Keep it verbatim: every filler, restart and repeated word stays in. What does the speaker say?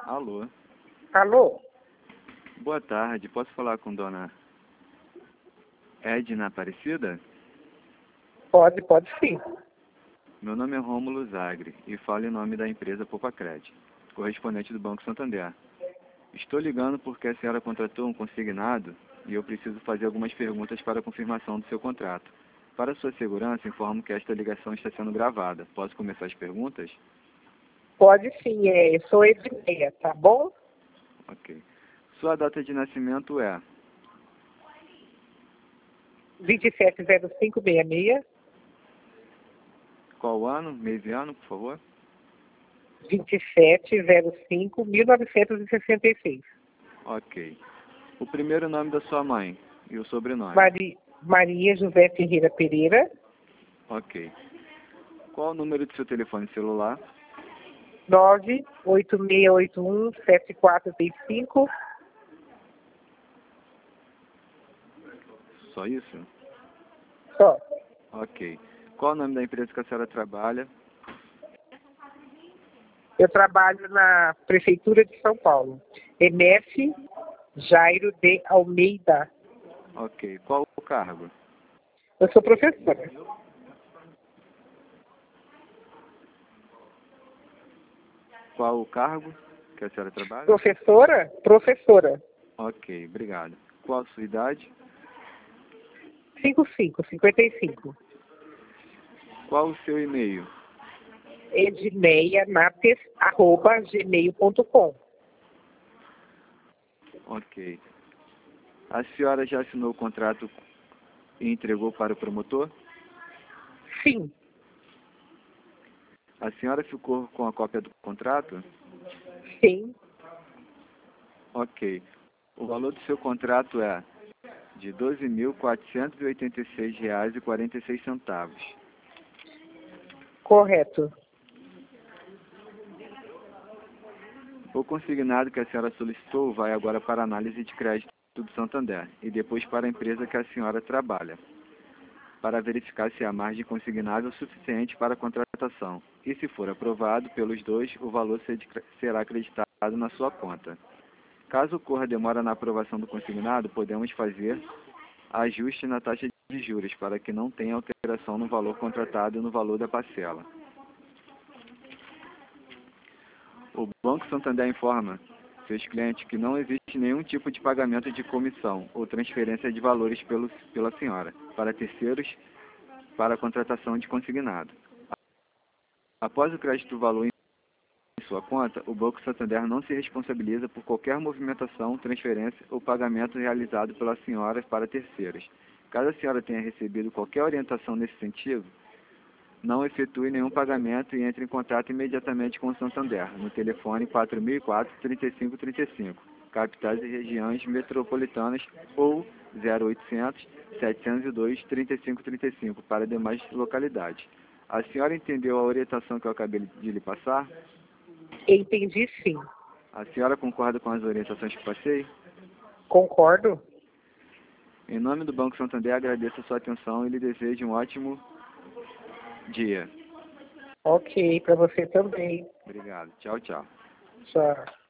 Alô. Alô? Boa tarde. Posso falar com dona Edna Aparecida? Pode, pode sim. Meu nome é Rômulo Zagre e falo em nome da empresa Popacred, correspondente do Banco Santander. Estou ligando porque a senhora contratou um consignado e eu preciso fazer algumas perguntas para a confirmação do seu contrato. Para sua segurança, informo que esta ligação está sendo gravada. Posso começar as perguntas? Pode sim, é, eu sou Edneia, tá bom? Ok. Sua data de nascimento é vinte e sete zero cinco sessenta e seis, qual ano, mês e ano, por favor? vinte e sete zero cinco mil novecentos e sessenta e seis. Ok. O primeiro nome da sua mãe e o sobrenome? Mari, Maria José Ferreira Pereira, Ok. Qual o número do seu telefone celular? nove oito seis oito um sete quatro seis cinco. Só isso? Só. Ok. Qual o nome da empresa que a senhora trabalha? Eu trabalho na Prefeitura de São Paulo. M F Jairo de Almeida. Ok. Qual o cargo? Eu sou professora. Qual o cargo que a senhora trabalha? Professora? Professora. Ok, obrigado. Qual a sua idade? cinquenta e cinco, cinquenta e cinco. Qual o seu e-mail? edneianates arroba gmail ponto com. Ok. A senhora já assinou o contrato e entregou para o promotor? Sim, A senhora ficou com a cópia do contrato? sim. Ok. O valor do seu contrato é de doze mil quatrocentos e oitenta e seis reais e quarenta e seis centavos. Correto. O consignado que a senhora solicitou vai agora para a análise de crédito do Santander e depois para a empresa que a senhora trabalha, para verificar se a margem consignável é suficiente para a contratação. E se for aprovado pelos dois, o valor será acreditado na sua conta. Caso ocorra demora na aprovação do consignado, podemos fazer ajuste na taxa de juros para que não tenha alteração no valor contratado e no valor da parcela. O Banco Santander informa seus clientes que não existe nenhum tipo de pagamento de comissão ou transferência de valores pelo, pela senhora para terceiros para a contratação de consignado. Após o crédito do valor em sua conta, o Banco Santander não se responsabiliza por qualquer movimentação, transferência ou pagamento realizado pela senhora para terceiros. Caso a senhora tenha recebido qualquer orientação nesse sentido, não efetue nenhum pagamento e entre em contato imediatamente com o Santander, no telefone quatro mil e quatro, trinta e cinco trinta e cinco, capitais e regiões metropolitanas, ou zero oitocentos, setecentos e dois, trinta e cinco trinta e cinco, para demais localidades. A senhora entendeu a orientação que eu acabei de lhe passar? Entendi, sim. A senhora concorda com as orientações que passei? Concordo. Em nome do Banco Santander, agradeço a sua atenção e lhe desejo um ótimo dia. Ok, para você também. Obrigado. Tchau, tchau. Tchau.